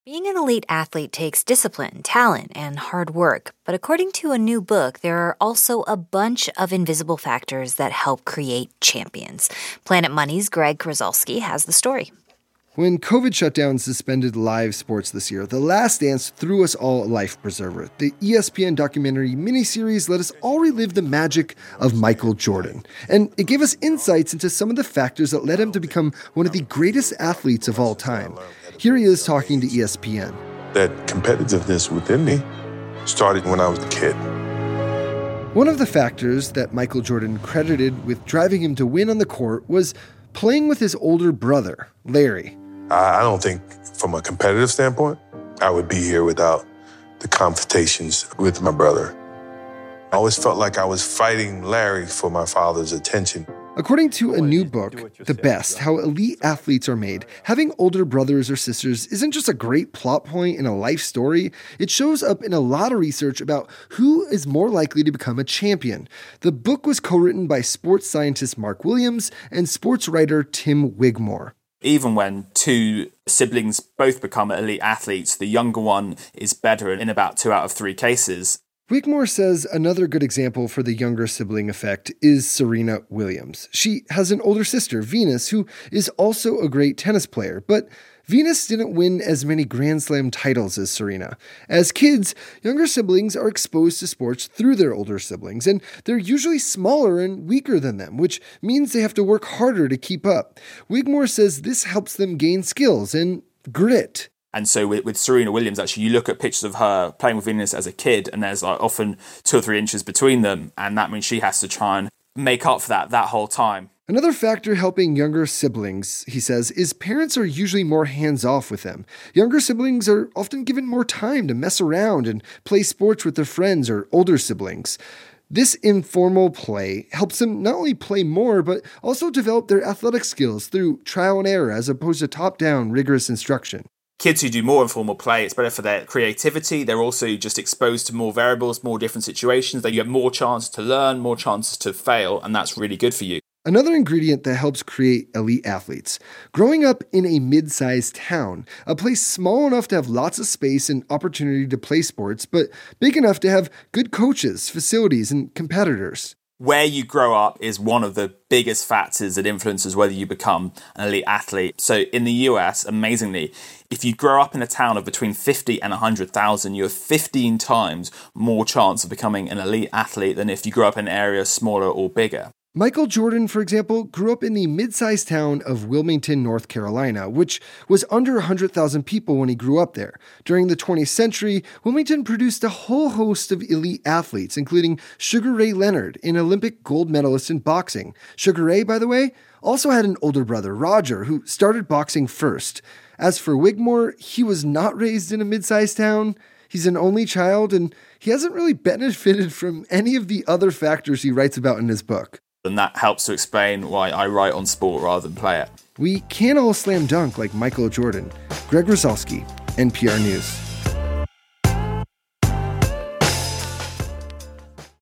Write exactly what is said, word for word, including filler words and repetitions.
Being an elite athlete takes discipline, talent, and hard work. But according to a new book, there are also a bunch of invisible factors that help create champions. Planet Money's Greg Krasowski has the story. When COVID shutdowns suspended live sports this year, The Last Dance threw us all a life preserver. The E S P N documentary miniseries let us all relive the magic of Michael Jordan. And it gave us insights into some of the factors that led him to become one of the greatest athletes of all time. Here he is talking to E S P N. That competitiveness within me started when I was a kid. One of the factors that Michael Jordan credited with driving him to win on the court was playing with his older brother, Larry. I don't think from a competitive standpoint, I would be here without the confrontations with my brother. I always felt like I was fighting Larry for my father's attention. According to a new book, The Best, How Elite Athletes Are Made, having older brothers or sisters isn't just a great plot point in a life story. It shows up in a lot of research about who is more likely to become a champion. The book was co-written by sports scientist Mark Williams and sports writer Tim Wigmore. Even when two siblings both become elite athletes, the younger one is better in about two out of three cases. Wigmore says another good example for the younger sibling effect is Serena Williams. She has an older sister, Venus, who is also a great tennis player, but Venus didn't win as many Grand Slam titles as Serena. As kids, younger siblings are exposed to sports through their older siblings, and they're usually smaller and weaker than them, which means they have to work harder to keep up. Wigmore says this helps them gain skills and grit. And so with, with Serena Williams, actually, you look at pictures of her playing with Venus as a kid, and there's like often two or three inches between them, and that means she has to try and make up for that that whole time. Another factor helping younger siblings, he says, is parents are usually more hands-off with them. Younger siblings are often given more time to mess around and play sports with their friends or older siblings. This informal play helps them not only play more, but also develop their athletic skills through trial and error as opposed to top-down, rigorous instruction. Kids who do more informal play, it's better for their creativity. They're also just exposed to more variables, more different situations. They get more chances to learn, more chances to fail, and that's really good for you. Another ingredient that helps create elite athletes. Growing up in a mid-sized town, a place small enough to have lots of space and opportunity to play sports, but big enough to have good coaches, facilities, and competitors. Where you grow up is one of the biggest factors that influences whether you become an elite athlete. So in the U S, amazingly, if you grow up in a town of between fifty and one hundred thousand, you have fifteen times more chance of becoming an elite athlete than if you grew up in an area smaller or bigger. Michael Jordan, for example, grew up in the mid-sized town of Wilmington, North Carolina, which was under one hundred thousand people when he grew up there. During the twentieth century, Wilmington produced a whole host of elite athletes, including Sugar Ray Leonard, an Olympic gold medalist in boxing. Sugar Ray, by the way, also had an older brother, Roger, who started boxing first. As for Wigmore, he was not raised in a mid-sized town. He's an only child, and he hasn't really benefited from any of the other factors he writes about in his book. And that helps to explain why I write on sport rather than play it. We can't all slam dunk like Michael Jordan. Greg Krasowski, N P R News.